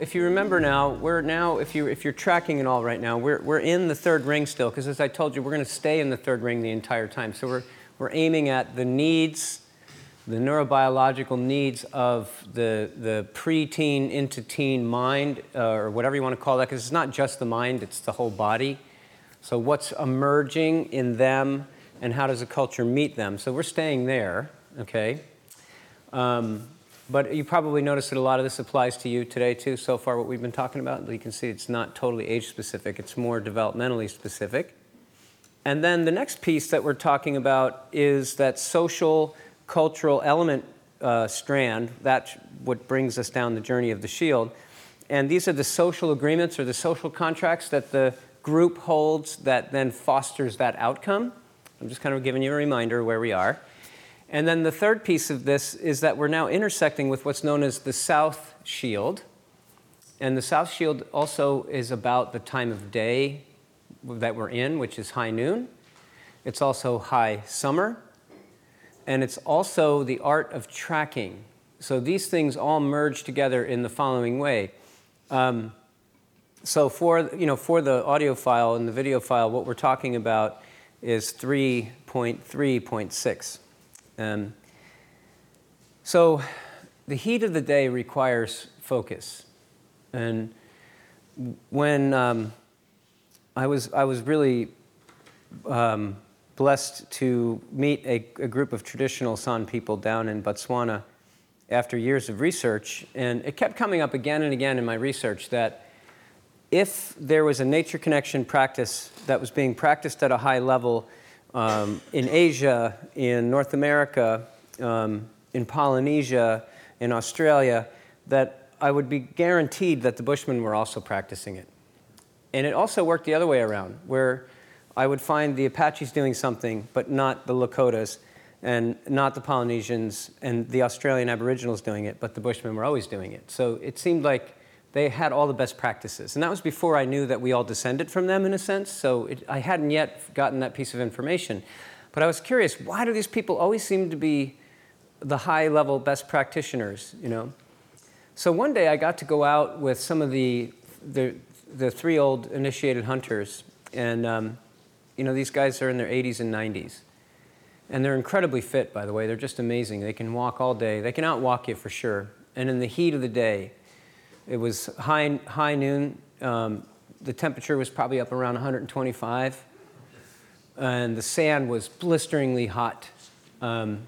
if you remember now, if you're tracking it all right now, we're in the third ring still, because as I told you, we're going to stay in the third ring the entire time. So we're aiming at the needs, the neurobiological needs of the pre-teen into teen mind, or whatever you want to call that, because it's not just the mind, it's the whole body. So what's emerging in them, and how does the culture meet them? So we're staying there, okay? But you probably noticed that a lot of this applies to you today, too, so far, what we've been talking about. You can see it's not totally age-specific. It's more developmentally specific. And then the next piece that we're talking about is that social, cultural element strand. That's what brings us down the journey of the shield. And these are the social agreements or the social contracts that the group holds that then fosters that outcome. I'm just kind of giving you a reminder where we are. And then the third piece of this is that we're now intersecting with what's known as the South Shield. And the South Shield also is about the time of day that we're in, which is high noon. It's also high summer. And it's also the art of tracking. So these things all merge together in the following way. So for the audio file and the video file, what we're talking about is 3.3.6. So the heat of the day requires focus. And when I was really blessed to meet a group of traditional San people down in Botswana after years of research, and it kept coming up again and again in my research that if there was a nature connection practice that was being practiced at a high level in Asia, in North America, in Polynesia, in Australia, that I would be guaranteed that the Bushmen were also practicing it. And it also worked the other way around, where I would find the Apaches doing something, but not the Lakotas, and not the Polynesians, and the Australian Aboriginals doing it, but the Bushmen were always doing it. So it seemed like they had all the best practices. And that was before I knew that we all descended from them, in a sense. So I hadn't yet gotten that piece of information. But I was curious, why do these people always seem to be the high-level best practitioners, you know? So one day I got to go out with some of the three old initiated hunters. And, these guys are in their 80s and 90s. And they're incredibly fit, by the way. They're just amazing. They can walk all day. They can outwalk you for sure. And in the heat of the day, it was high noon. The temperature was probably up around 125. And the sand was blisteringly hot. And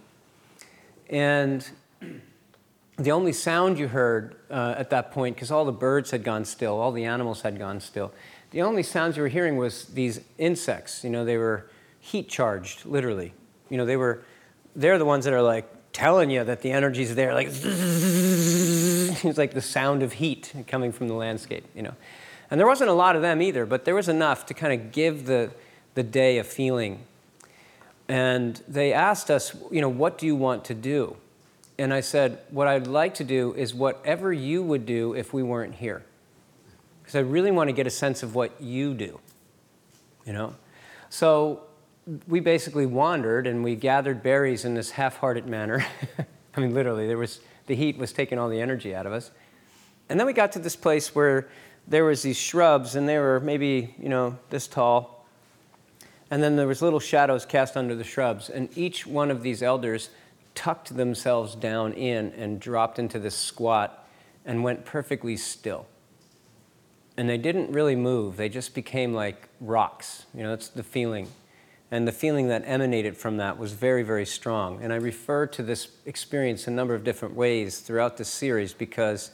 the only sound you heard at that point, because all the birds had gone still, all the animals had gone still, the only sounds you were hearing was these insects. They were heat charged, literally. They're the ones that are like telling you that the energy's there, like it's like the sound of heat coming from the landscape, And there wasn't a lot of them either, but there was enough to kind of give the day a feeling. And they asked us, what do you want to do? And I said, what I'd like to do is whatever you would do if we weren't here. Because I really want to get a sense of what you do, So we basically wandered and we gathered berries in this half-hearted manner. I mean, literally, the heat was taking all the energy out of us. And then we got to this place where there was these shrubs, and they were maybe, this tall. And then there was little shadows cast under the shrubs, and each one of these elders tucked themselves down in and dropped into this squat and went perfectly still. And they didn't really move. They just became like rocks. That's the feeling. And the feeling that emanated from that was very, very strong. And I refer to this experience a number of different ways throughout this series because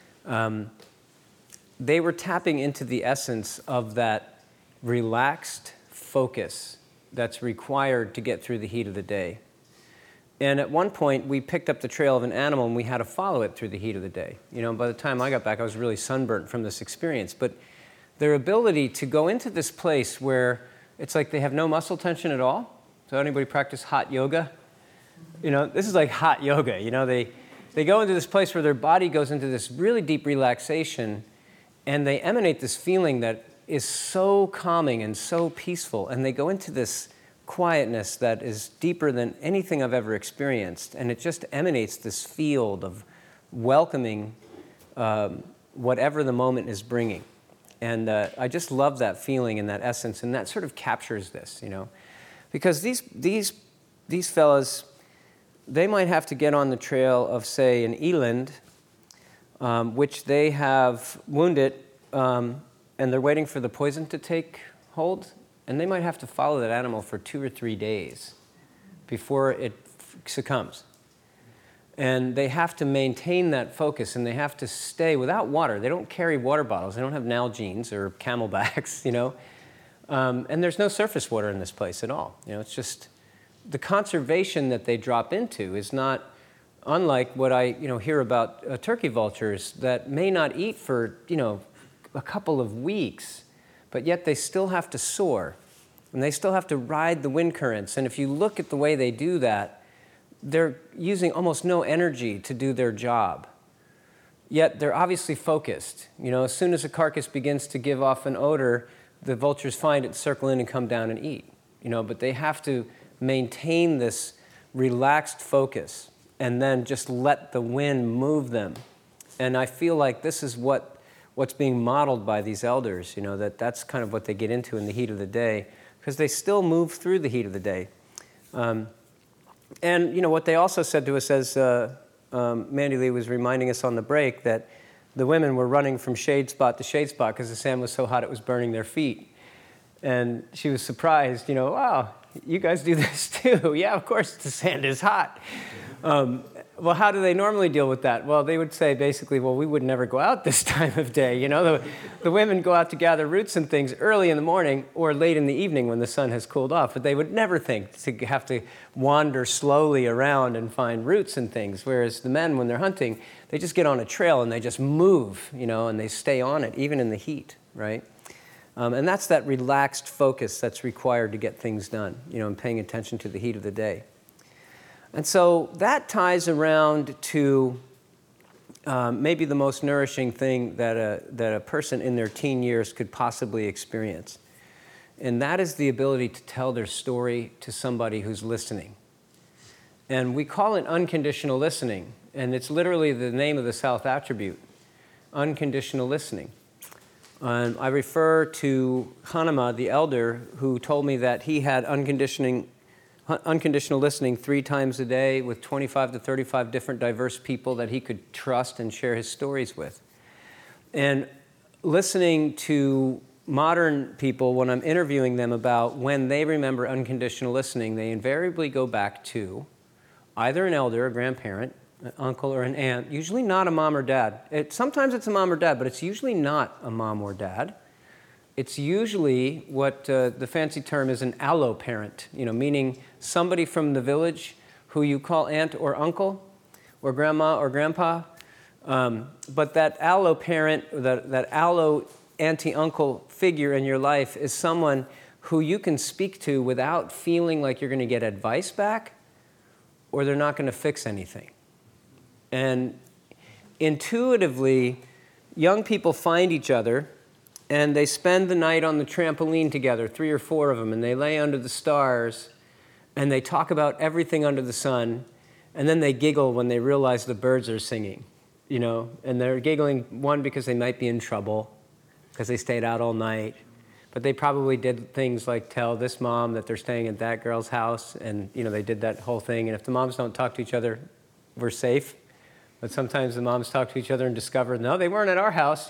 they were tapping into the essence of that relaxed focus that's required to get through the heat of the day. And at one point, we picked up the trail of an animal, and we had to follow it through the heat of the day. By the time I got back, I was really sunburnt from this experience. But their ability to go into this place where it's like they have no muscle tension at all. So anybody practice hot yoga? This is like hot yoga. They go into this place where their body goes into this really deep relaxation, and they emanate this feeling that is so calming and so peaceful. And they go into this quietness that is deeper than anything I've ever experienced. And it just emanates this field of welcoming whatever the moment is bringing. And I just love that feeling and that essence, and that sort of captures this, because these fellas, they might have to get on the trail of, say, an eland, which they have wounded, and they're waiting for the poison to take hold, and they might have to follow that animal for 2 or 3 days before it succumbs. And they have to maintain that focus, and they have to stay without water. They don't carry water bottles. They don't have Nalgene's or Camelbacks, and there's no surface water in this place at all. It's just the conservation that they drop into is not unlike what I hear about turkey vultures that may not eat for a couple of weeks, but yet they still have to soar, and they still have to ride the wind currents. And if you look at the way they do that, they're using almost no energy to do their job. Yet they're obviously focused. As soon as a carcass begins to give off an odor, the vultures find it, circle in, and come down and eat. But they have to maintain this relaxed focus and then just let the wind move them. And I feel like this is what's being modeled by these elders, that's kind of what they get into in the heat of the day, because they still move through the heat of the day. And what they also said to us, as Mandy Lee was reminding us on the break, that the women were running from shade spot to shade spot because the sand was so hot it was burning their feet. And she was surprised, wow, you guys do this too. Yeah, of course, the sand is hot. Well, how do they normally deal with that? Well, they would say basically, well, we would never go out this time of day. The women go out to gather roots and things early in the morning or late in the evening when the sun has cooled off, but they would never think to have to wander slowly around and find roots and things, whereas the men, when they're hunting, they just get on a trail and they just move, and they stay on it, even in the heat, right? And that's that relaxed focus that's required to get things done, and paying attention to the heat of the day. And so that ties around to maybe the most nourishing thing that a person in their teen years could possibly experience. And that is the ability to tell their story to somebody who's listening. And we call it unconditional listening. And it's literally the name of the South attribute, unconditional listening. I refer to Hanama, the elder, who told me that he had unconditional listening 3 times a day with 25 to 35 different diverse people that he could trust and share his stories with. And listening to modern people, when I'm interviewing them about when they remember unconditional listening, they invariably go back to either an elder, a grandparent, an uncle, or an aunt, usually not a mom or dad. Sometimes it's a mom or dad, but it's usually not a mom or dad. It's usually what the fancy term is an allo-parent, meaning somebody from the village who you call aunt or uncle or grandma or grandpa. But that allo-parent, that allo-auntie-uncle figure in your life is someone who you can speak to without feeling like you're going to get advice back or they're not going to fix anything. And intuitively, young people find each other and they spend the night on the trampoline together, 3 or 4 of them, and they lay under the stars, and they talk about everything under the sun, and then they giggle when they realize the birds are singing, and they're giggling, one, because they might be in trouble, because they stayed out all night, but they probably did things like tell this mom that they're staying at that girl's house, and, they did that whole thing, and if the moms don't talk to each other, we're safe, but sometimes the moms talk to each other and discover, no, they weren't at our house,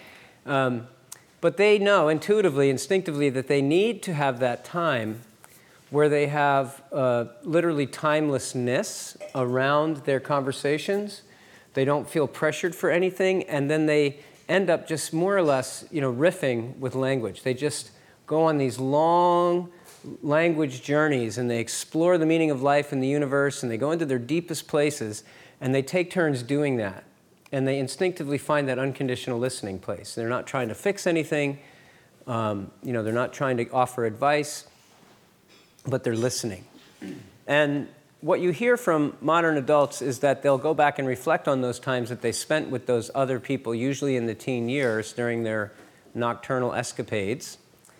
But they know intuitively, instinctively, that they need to have that time where they have literally timelessness around their conversations. They don't feel pressured for anything, and then they end up just more or less, riffing with language. They just go on these long language journeys, and they explore the meaning of life and the universe, and they go into their deepest places, and they take turns doing that. And they instinctively find that unconditional listening place. They're not trying to fix anything. They're not trying to offer advice, but they're listening. And what you hear from modern adults is that they'll go back and reflect on those times that they spent with those other people, usually in the teen years during their nocturnal escapades.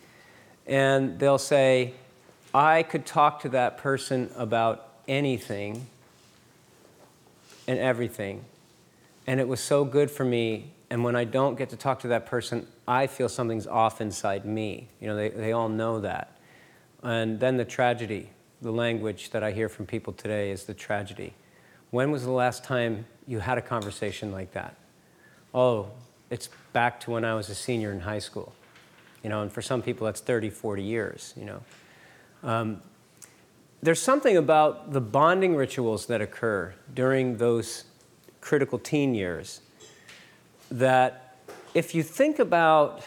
And they'll say, I could talk to that person about anything and everything. And it was so good for me, And when I don't get to talk to that person, I feel something's off inside me. They all know that. And then the tragedy, the language that I hear from people today is the tragedy. When was the last time you had a conversation like that? Oh, it's back to when I was a senior in high school. And for some people that's 30, 40 years, There's something about the bonding rituals that occur during those critical teen years that if you think about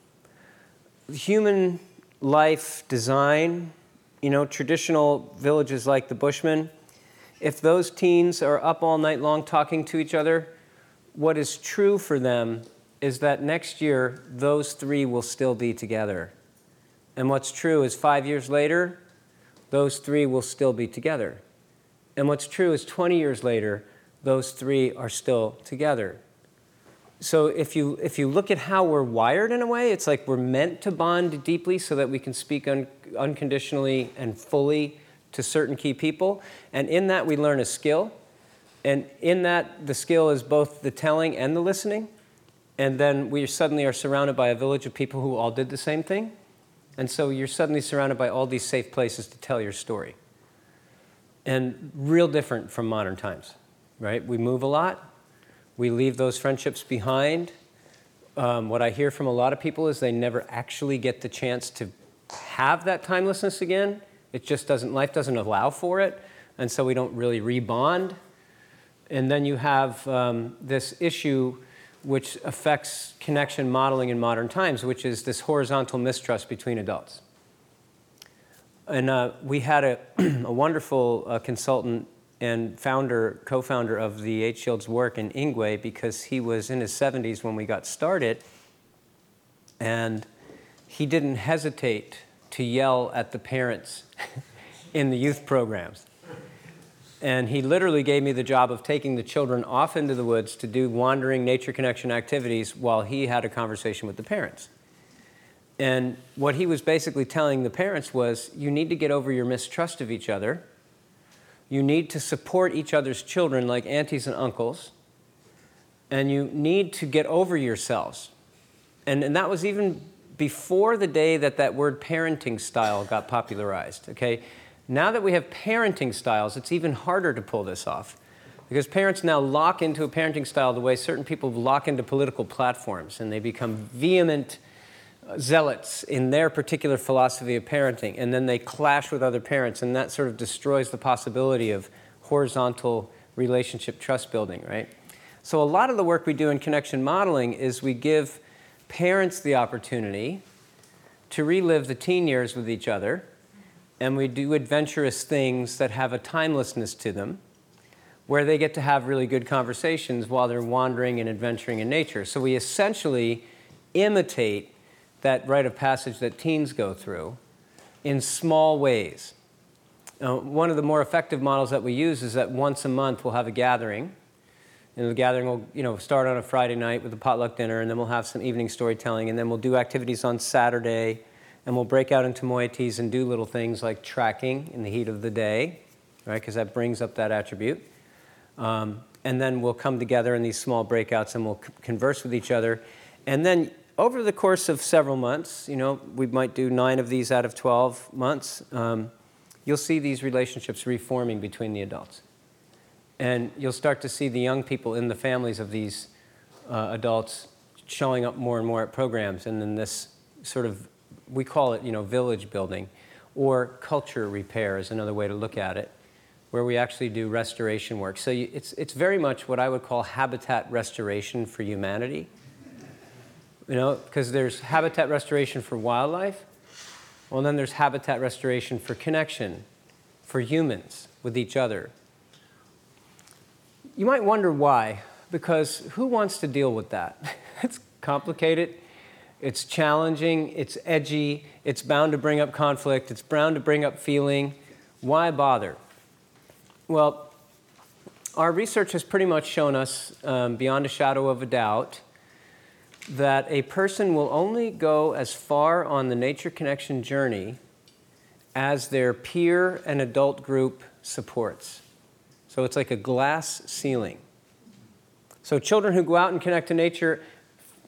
human life design, traditional villages like the Bushmen, if those teens are up all night long talking to each other, what is true for them is that next year, those three will still be together. And what's true is 5 years later, those three will still be together. And what's true is 20 years later, those three are still together. So if you look at how we're wired in a way, it's like we're meant to bond deeply so that we can speak unconditionally and fully to certain key people. And in that, we learn a skill. And in that, the skill is both the telling and the listening. And then we suddenly are surrounded by a village of people who all did the same thing. And so you're suddenly surrounded by all these safe places to tell your story. And real different from modern times, right? We move a lot. We leave those friendships behind. What I hear from a lot of people is they never actually get the chance to have that timelessness again. It just doesn't, life doesn't allow for it. And so we don't really rebond. And then you have this issue which affects connection modeling in modern times, which is this horizontal mistrust between adults. And we had a wonderful consultant and co-founder of the Eight Shields work in Ingwe, because he was in his 70s when we got started, and he didn't hesitate to yell at the parents in the youth programs. And he literally gave me the job of taking the children off into the woods to do wandering nature connection activities while he had a conversation with the parents. And what he was basically telling the parents was, you need to get over your mistrust of each other. You need to support each other's children like aunties and uncles. And you need to get over yourselves. And that was even before the day that word parenting style got popularized, okay? Now that we have parenting styles, it's even harder to pull this off, because parents now lock into a parenting style the way certain people lock into political platforms, and they become vehement zealots in their particular philosophy of parenting, and then they clash with other parents, and that sort of destroys the possibility of horizontal relationship trust building, right? So a lot of the work we do in connection modeling is we give parents the opportunity to relive the teen years with each other, and we do adventurous things that have a timelessness to them, where they get to have really good conversations while they're wandering and adventuring in nature. So we essentially imitate that rite of passage that teens go through in small ways. One of the more effective models that we use is that once a month we'll have a gathering. And the gathering will start on a Friday night with a potluck dinner, and then we'll have some evening storytelling, and then we'll do activities on Saturday. And we'll break out into moieties and do little things like tracking in the heat of the day, right? Because that brings up that attribute. And then we'll come together in these small breakouts and we'll converse with each other. And then over the course of several months, we might do 9 of these out of 12 months, you'll see these relationships reforming between the adults. And you'll start to see the young people in the families of these adults showing up more and more at programs. And then this sort of, we call it, village building, or culture repair is another way to look at it, where we actually do restoration work. So it's very much what I would call habitat restoration for humanity. Because there's habitat restoration for wildlife, well, then there's habitat restoration for connection, for humans with each other. You might wonder why, because who wants to deal with that? It's complicated. It's challenging, it's edgy, it's bound to bring up conflict, it's bound to bring up feeling. Why bother? Well, our research has pretty much shown us, beyond a shadow of a doubt, that a person will only go as far on the nature connection journey as their peer and adult group supports. So it's like a glass ceiling. So children who go out and connect to nature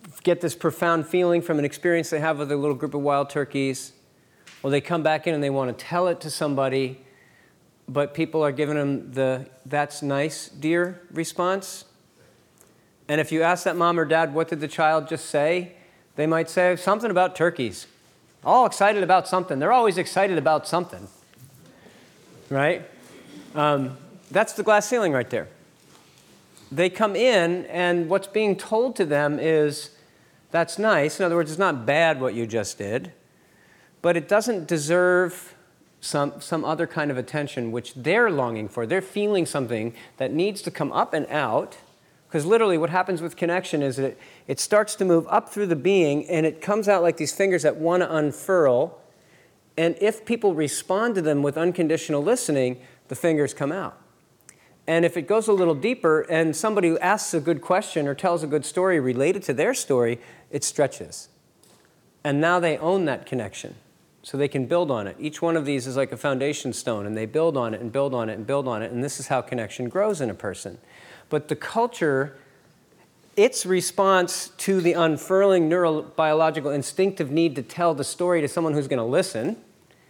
get this profound feeling from an experience they have with a little group of wild turkeys. Well, they come back in and they want to tell it to somebody, but people are giving them the "that's nice, dear" response. And if you ask that mom or dad, what did the child just say? They might say something about turkeys. All excited about something. They're always excited about something, right? That's the glass ceiling right there. They come in, and what's being told to them is, that's nice. In other words, it's not bad what you just did, but it doesn't deserve some other kind of attention which they're longing for. They're feeling something that needs to come up and out, because literally what happens with connection is that it starts to move up through the being, and it comes out like these fingers that want to unfurl. And if people respond to them with unconditional listening, the fingers come out. And if it goes a little deeper and somebody asks a good question or tells a good story related to their story, it stretches. And now they own that connection, so they can build on it. Each one of these is like a foundation stone, and they build on it and build on it and build on it, and this is how connection grows in a person. But the culture, its response to the unfurling neurobiological instinctive need to tell the story to someone who's going to listen,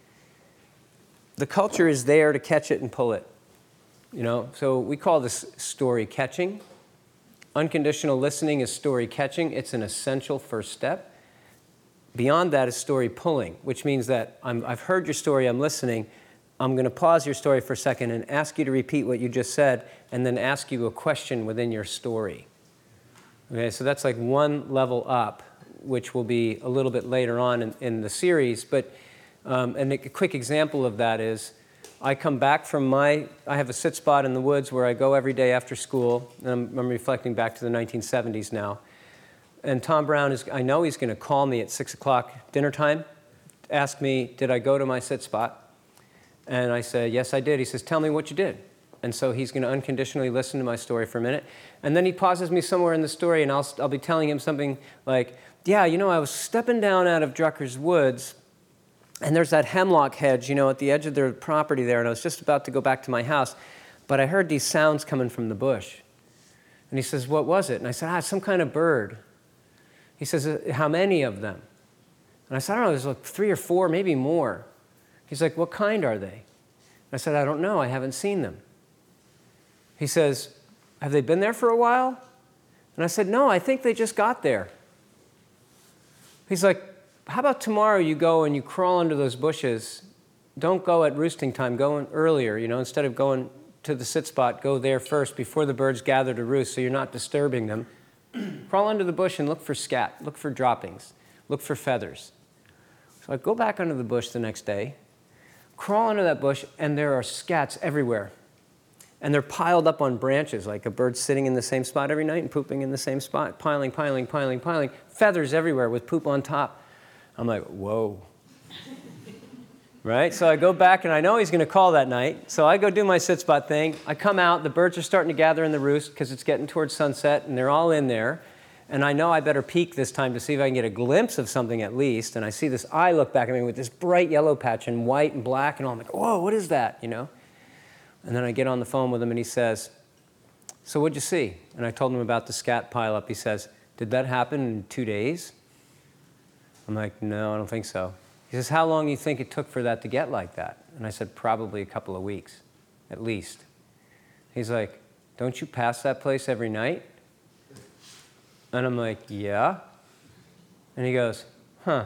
the culture is there to catch it and pull it. So we call this story catching. Unconditional listening is story catching. It's an essential first step. Beyond that is story pulling, which means that I've heard your story, I'm listening. I'm going to pause your story for a second and ask you to repeat what you just said, and then ask you a question within your story. Okay, so that's like one level up, which will be a little bit later on in the series. But and a quick example of that is, I come back from I have a sit spot in the woods where I go every day after school, and I'm reflecting back to the 1970s now. And Tom Brown I know he's going to call me at 6 o'clock dinner time, ask me, did I go to my sit spot? And I say, yes, I did. He says, tell me what you did. And so he's going to unconditionally listen to my story for a minute. And then he pauses me somewhere in the story, and I'll be telling him something like, yeah, I was stepping down out of Drucker's Woods, and there's that hemlock hedge, at the edge of their property there, and I was just about to go back to my house, but I heard these sounds coming from the bush. And he says, what was it? And I said, some kind of bird. He says, how many of them? And I said, I don't know, there's like 3 or 4, maybe more. He's like, what kind are they? And I said, I don't know, I haven't seen them. He says, have they been there for a while? And I said, no, I think they just got there. He's like, how about tomorrow you go and you crawl under those bushes? Don't go at roosting time, go in earlier, instead of going to the sit spot, go there first before the birds gather to roost so you're not disturbing them. Crawl under the bush and look for scat, look for droppings, look for feathers. So I go back under the bush the next day, crawl under that bush, and there are scats everywhere. And they're piled up on branches, like a bird sitting in the same spot every night and pooping in the same spot, piling, feathers everywhere with poop on top. I'm like, whoa. Right? So I go back, and I know he's going to call that night. So I go do my sit spot thing. I come out. The birds are starting to gather in the roost because it's getting towards sunset, and they're all in there. And I know I better peek this time to see if I can get a glimpse of something at least. And I see this eye look back at me with this bright yellow patch and white and black, and I'm like, whoa, what is that? And then I get on the phone with him, and he says, so what'd you see? And I told him about the scat pileup. He says, did that happen in 2 days? I'm like, no, I don't think so. He says, how long do you think it took for that to get like that? And I said, probably a couple of weeks, at least. He's like, don't you pass that place every night? And I'm like, yeah. And he goes, huh.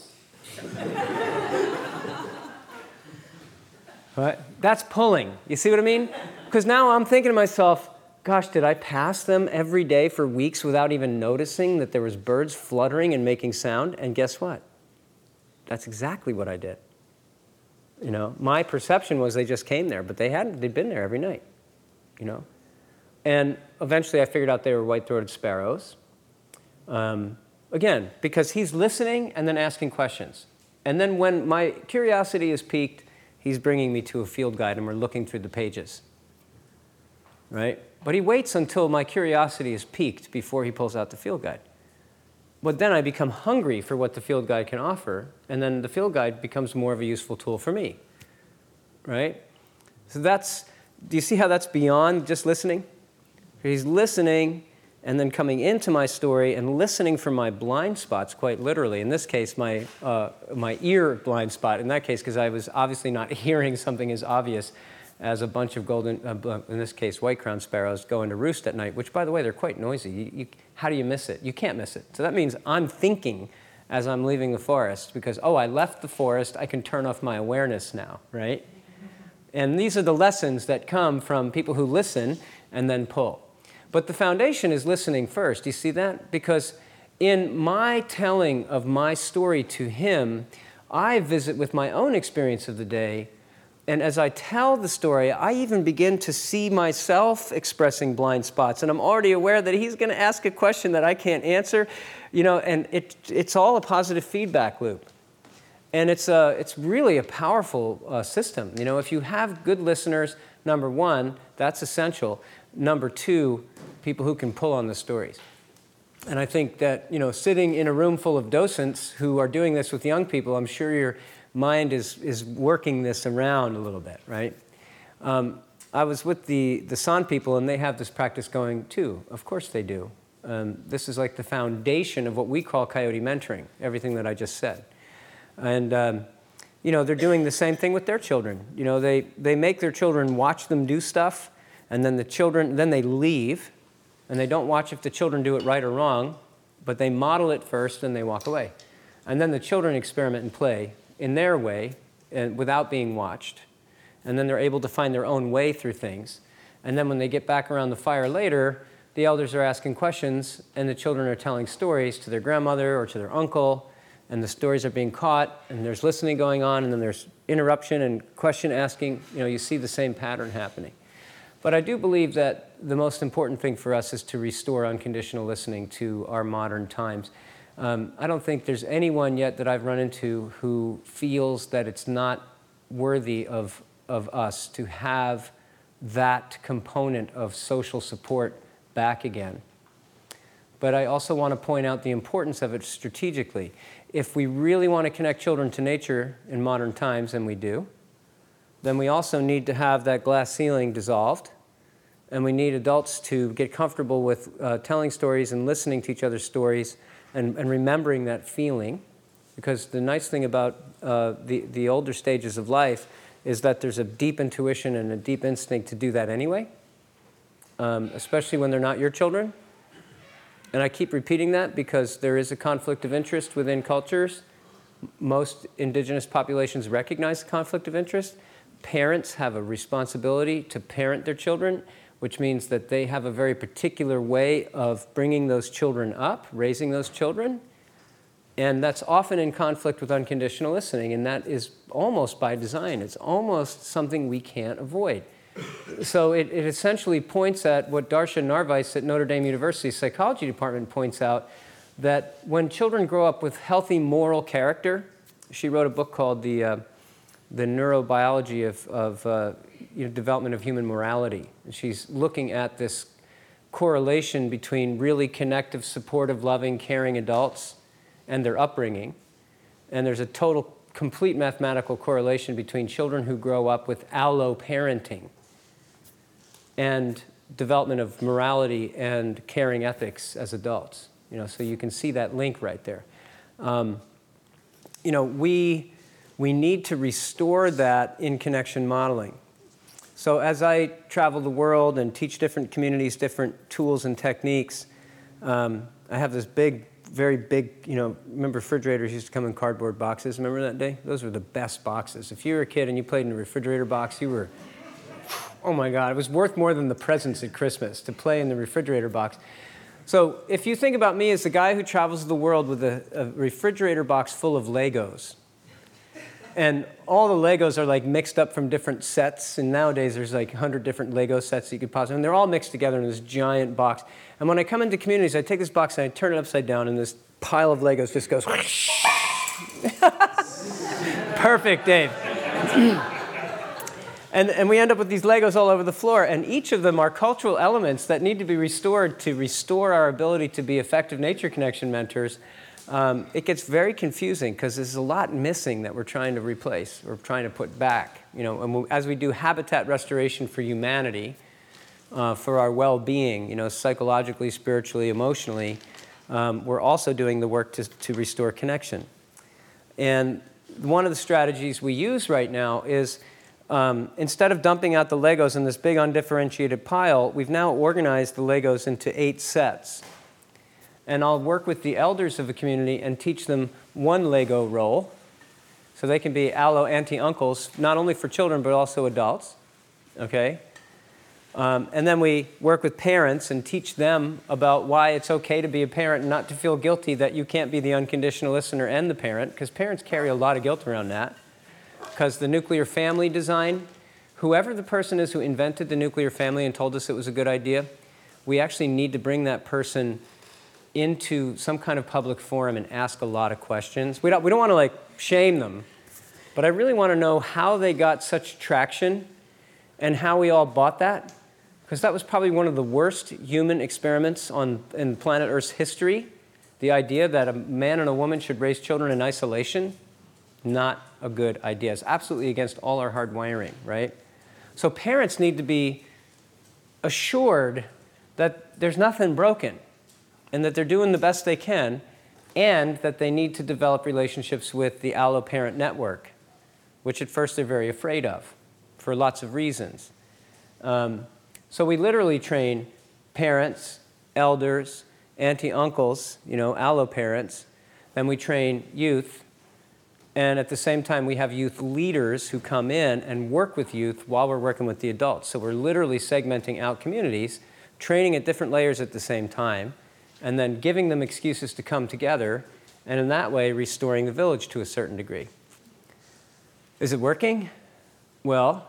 Right? That's pulling. You see what I mean? Because now I'm thinking to myself, gosh, did I pass them every day for weeks without even noticing that there was birds fluttering and making sound? And guess what? That's exactly what I did. My perception was they just came there, but they'd been there every night, And eventually I figured out they were white-throated sparrows. Again, because he's listening and then asking questions. And then when my curiosity is piqued, he's bringing me to a field guide, and we're looking through the pages. Right? But he waits until my curiosity is piqued before he pulls out the field guide. But then I become hungry for what the field guide can offer, and then the field guide becomes more of a useful tool for me. Right? So do you see how that's beyond just listening? He's listening, and then coming into my story and listening for my blind spots, quite literally. In this case, my ear blind spot, in that case, because I was obviously not hearing something as obvious as a bunch of golden, in this case, white-crowned sparrows going to roost at night, which, by the way, they're quite noisy. How do you miss it? You can't miss it. So that means I'm thinking as I'm leaving the forest because, oh, I left the forest, I can turn off my awareness now, right? And these are the lessons that come from people who listen and then pull. But the foundation is listening first. You see that? Because in my telling of my story to him, I visit with my own experience of the day. And as I tell the story, I even begin to see myself expressing blind spots. And I'm already aware that he's going to ask a question that I can't answer. And it's all a positive feedback loop. And it's really a powerful system. If you have good listeners, number one, that's essential. Number two, people who can pull on the stories. And I think that, sitting in a room full of docents who are doing this with young people, I'm sure your mind is working this around a little bit, right? I was with the San people, and they have this practice going too. Of course they do. This is like the foundation of what we call coyote mentoring, everything that I just said. And, they're doing the same thing with their children. They make their children watch them do stuff, and then then they leave, and they don't watch if the children do it right or wrong, but they model it first, and they walk away. And then the children experiment and play in their way, and without being watched. And then they're able to find their own way through things. And then when they get back around the fire later, the elders are asking questions, and the children are telling stories to their grandmother or to their uncle, and the stories are being caught, and there's listening going on, and then there's interruption and question asking. You see the same pattern happening. But I do believe that the most important thing for us is to restore unconditional listening to our modern times. I don't think there's anyone yet that I've run into who feels that it's not worthy of us to have that component of social support back again. But I also want to point out the importance of it strategically. If we really want to connect children to nature in modern times, and we do, then we also need to have that glass ceiling dissolved, and we need adults to get comfortable with telling stories and listening to each other's stories and remembering that feeling. Because the nice thing about the older stages of life is that there's a deep intuition and a deep instinct to do that anyway, especially when they're not your children. And I keep repeating that because there is a conflict of interest within cultures. Most indigenous populations recognize the conflict of interest. Parents have a responsibility to parent their children, which means that they have a very particular way of bringing those children up, raising those children. And that's often in conflict with unconditional listening, and that is almost by design. It's almost something we can't avoid. So it essentially points at what Darsha Narvais at Notre Dame University's psychology department points out, that when children grow up with healthy moral character, she wrote a book called The Neurobiology of Development of Human Morality. And she's looking at this correlation between really connective, supportive, loving, caring adults and their upbringing. And there's a total, complete mathematical correlation between children who grow up with allo-parenting and development of morality and caring ethics as adults. So you can see that link right there. We need to restore that in connection modeling. So as I travel the world and teach different communities different tools and techniques, I have this very big, remember refrigerators used to come in cardboard boxes, remember that day? Those were the best boxes. If you were a kid and you played in a refrigerator box, you were, oh my God, it was worth more than the presents at Christmas to play in the refrigerator box. So if you think about me as the guy who travels the world with a refrigerator box full of Legos, and all the Legos are like mixed up from different sets, and nowadays there's like 100 different Lego sets that you could possibly, and they're all mixed together in this giant box. And when I come into communities, I take this box and I turn it upside down, and this pile of Legos just goes perfect, Dave. And we end up with these Legos all over the floor, and each of them are cultural elements that need to be restored to restore our ability to be effective nature connection mentors. It gets very confusing because there's a lot missing that we're trying to replace or trying to put back. And as we do habitat restoration for humanity, for our well-being, psychologically, spiritually, emotionally, we're also doing the work to restore connection. And one of the strategies we use right now is instead of dumping out the Legos in this big undifferentiated pile, we've now organized the Legos into 8 sets. And I'll work with the elders of the community and teach them one Lego role, so they can be allo auntie uncles, not only for children but also adults. Okay? And then we work with parents and teach them about why it's okay to be a parent and not to feel guilty that you can't be the unconditional listener and the parent, because parents carry a lot of guilt around that. Because the nuclear family design, whoever the person is who invented the nuclear family and told us it was a good idea, we actually need to bring that person into some kind of public forum and ask a lot of questions. We don't want to shame them, but I really want to know how they got such traction and how we all bought that. Because that was probably one of the worst human experiments in planet Earth's history. The idea that a man and a woman should raise children in isolation, not a good idea. It's absolutely against all our hard wiring, right? So parents need to be assured that there's nothing broken and that they're doing the best they can, and that they need to develop relationships with the allo-parent network, which at first they're very afraid of for lots of reasons. So we literally train parents, elders, auntie, uncles, allo-parents. Then we train youth. And at the same time, we have youth leaders who come in and work with youth while we're working with the adults. So we're literally segmenting out communities, training at different layers at the same time, and then giving them excuses to come together, and in that way, restoring the village to a certain degree. Is it working? Well,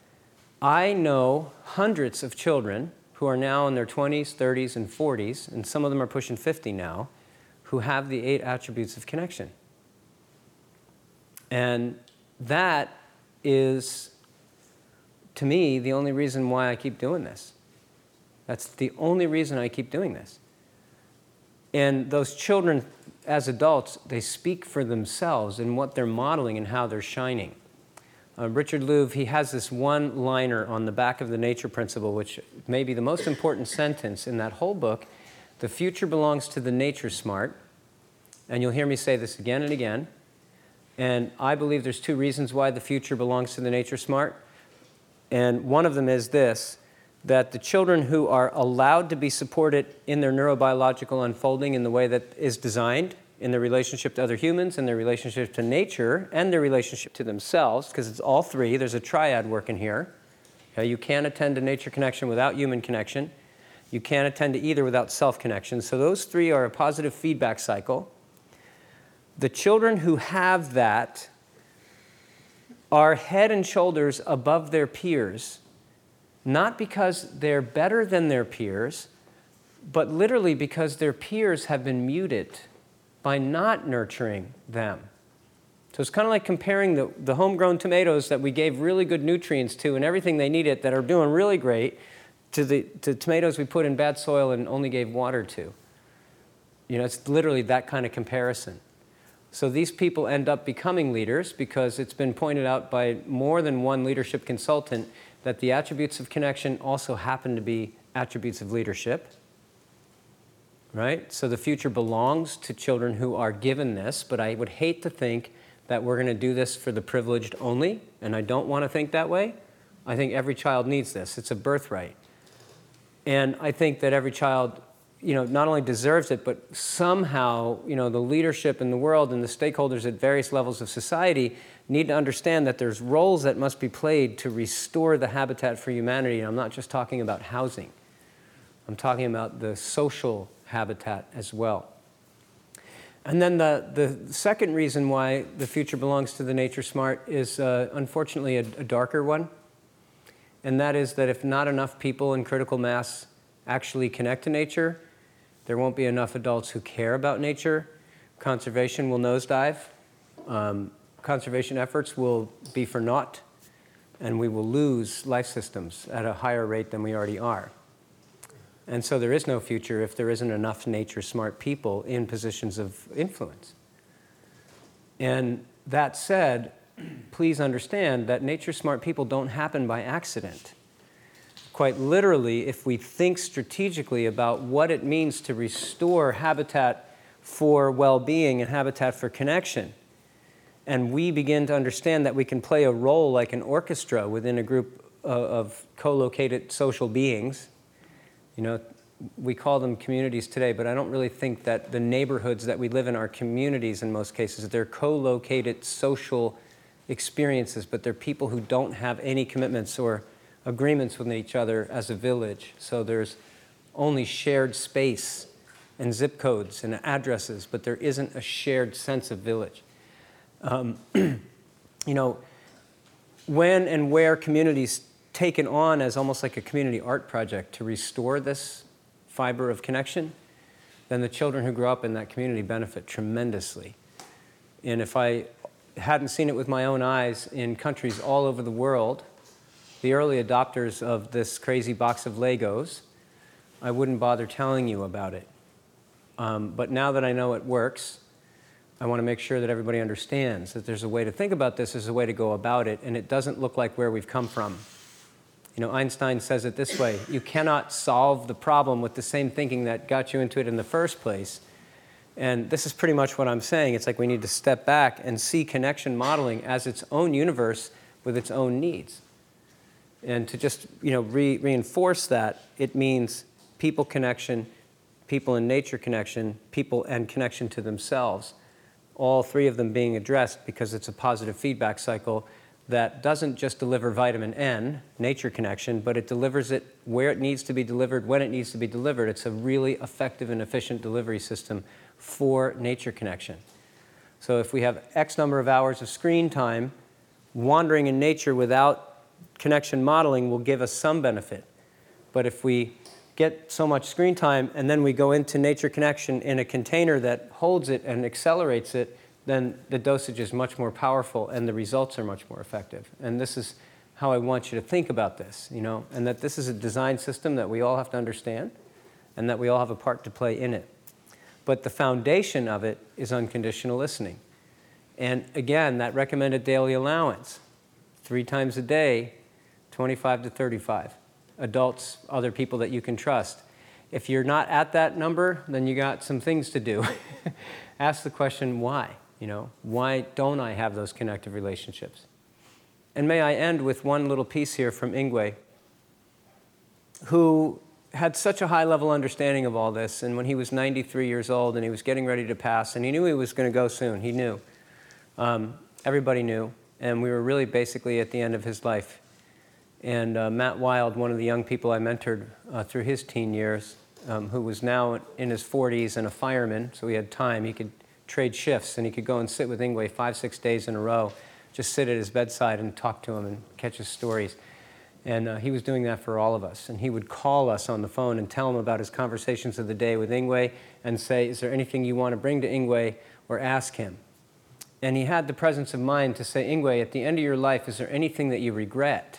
I know hundreds of children who are now in their 20s, 30s, and 40s, and some of them are pushing 50 now, who have the 8 attributes of connection. And that is, to me, the only reason why I keep doing this. That's the only reason I keep doing this. And those children, as adults, they speak for themselves in what they're modeling and how they're shining. Richard Louv, he has this one-liner on the back of the Nature Principle, which may be the most important sentence in that whole book. The future belongs to the nature smart. And you'll hear me say this again and again. And I believe there's 2 reasons why the future belongs to the nature smart. And one of them is this, that the children who are allowed to be supported in their neurobiological unfolding in the way that is designed, in their relationship to other humans, in their relationship to nature, and their relationship to themselves, because it's all 3. There's a triad working here. Okay, you can't attend to nature connection without human connection. You can't attend to either without self-connection. So those 3 are a positive feedback cycle. The children who have that are head and shoulders above their peers, not because they're better than their peers, but literally because their peers have been muted by not nurturing them. So it's kind of like comparing the homegrown tomatoes that we gave really good nutrients to and everything they needed that are doing really great to the tomatoes we put in bad soil and only gave water to. It's literally that kind of comparison. So these people end up becoming leaders because it's been pointed out by more than one leadership consultant that the attributes of connection also happen to be attributes of leadership. Right? So the future belongs to children who are given this, but I would hate to think that we're going to do this for the privileged only, and I don't want to think that way. I think every child needs this. It's a birthright. And I think that every child, not only deserves it, but somehow, the leadership in the world and the stakeholders at various levels of society need to understand that there's roles that must be played to restore the habitat for humanity. And I'm not just talking about housing. I'm talking about the social habitat as well. And then the second reason why the future belongs to the nature smart is unfortunately a darker one. And that is that if not enough people in critical mass actually connect to nature, there won't be enough adults who care about nature. Conservation will nosedive. Conservation efforts will be for naught. And we will lose life systems at a higher rate than we already are. And so there is no future if there isn't enough nature-smart people in positions of influence. And that said, please understand that nature-smart people don't happen by accident. quite literally, if we think strategically about what it means to restore habitat for well-being and habitat for connection, and we begin to understand that we can play a role like an orchestra within a group of co-located social beings. You know, we call them communities today, but I don't really think that the neighborhoods that we live in are communities in most cases. They're co-located social experiences, but they're people who don't have any commitments or agreements with each other as a village. So there's only shared space and zip codes and addresses, but there isn't a shared sense of village. You know, when and where communities taken on as almost like a community art project to restore this fiber of connection, then the children who grow up in that community benefit tremendously. And if I hadn't seen it with my own eyes in countries all over the world, the early adopters of this crazy box of Legos, I wouldn't bother telling you about it. But now that I know it works, I want to make sure that everybody understands that there's a way to think about this, there's a way to go about it, and it doesn't look like where we've come from. You know, Einstein says it this way: you cannot solve the problem with the same thinking that got you into it in the first place. And this is pretty much what I'm saying. It's like we need to step back and see connection modeling as its own universe with its own needs. And to just, you know, reinforce that, it means people connection, people and nature connection, people and connection to themselves. All three of them being addressed because it's a positive feedback cycle that doesn't just deliver vitamin N, nature connection, but it delivers it where it needs to be delivered, when it needs to be delivered. It's a really effective and efficient delivery system for nature connection. So if we have X number of hours of screen time, wandering in nature without connection modeling will give us some benefit. But if we get so much screen time and then we go into nature connection in a container that holds it and accelerates it, then the dosage is much more powerful and the results are much more effective. And this is how I want you to think about this, you know, and that this is a design system that we all have to understand and that we all have a part to play in it. But the foundation of it is unconditional listening. And again, that recommended daily allowance, 3 times a day, 25 to 35. Adults, other people that you can trust. If you're not at that number, then you got some things to do. Ask the question, why? You know, why don't I have those connective relationships? And may I end with one little piece here from Yngwie, who had such a high-level understanding of all this, and when he was 93 years old and he was getting ready to pass, and he knew he was going to go soon, he knew. Everybody knew, and we were really basically at the end of his life. And Matt Wild, one of the young people I mentored through his teen years, who was now in his 40s and a fireman, so he had time. He could trade shifts, and he could go and sit with Yngwie 5-6 days in a row, just sit at his bedside and talk to him and catch his stories. And he was doing that for all of us. And he would call us on the phone and tell him about his conversations of the day with Yngwie and say, is there anything you want to bring to Yngwie or ask him? And he had the presence of mind to say, Yngwie, at the end of your life, is there anything that you regret?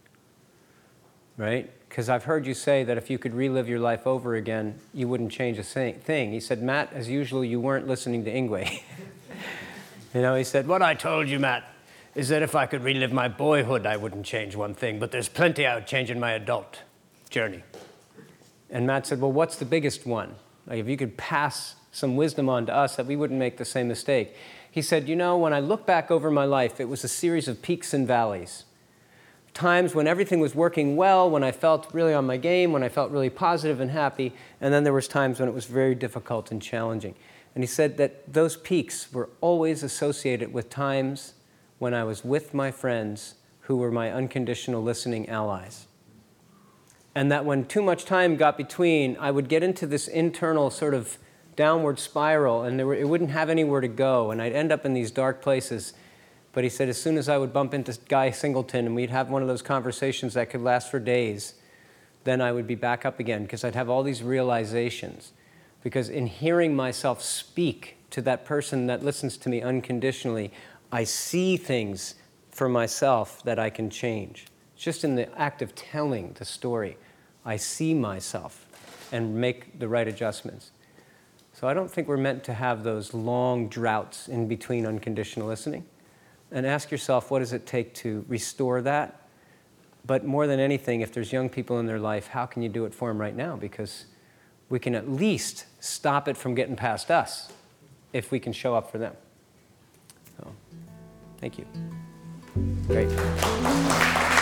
Right? Because I've heard you say that if you could relive your life over again, you wouldn't change a thing. He said, Matt, as usual, you weren't listening to Yngwie. You know, he said, what I told you, Matt, is that if I could relive my boyhood, I wouldn't change one thing, but there's plenty I would change in my adult journey. And Matt said, well, what's the biggest one? Like, if you could pass some wisdom on to us that we wouldn't make the same mistake. He said, you know, when I look back over my life, it was a series of peaks and valleys. Times when everything was working well, when I felt really on my game, when I felt really positive and happy, and then there was times when it was very difficult and challenging. And he said that those peaks were always associated with times when I was with my friends who were my unconditional listening allies. And that when too much time got between, I would get into this internal sort of downward spiral, and it wouldn't have anywhere to go, and I'd end up in these dark places. But he said as soon as I would bump into Guy Singleton and we'd have one of those conversations that could last for days, then I would be back up again because I'd have all these realizations. Because in hearing myself speak to that person that listens to me unconditionally, I see things for myself that I can change. Just in the act of telling the story, I see myself and make the right adjustments. So I don't think we're meant to have those long droughts in between unconditional listening. And ask yourself, what does it take to restore that? But more than anything, if there's young people in their life, how can you do it for them right now? Because we can at least stop it from getting past us if we can show up for them. So, thank you. Great.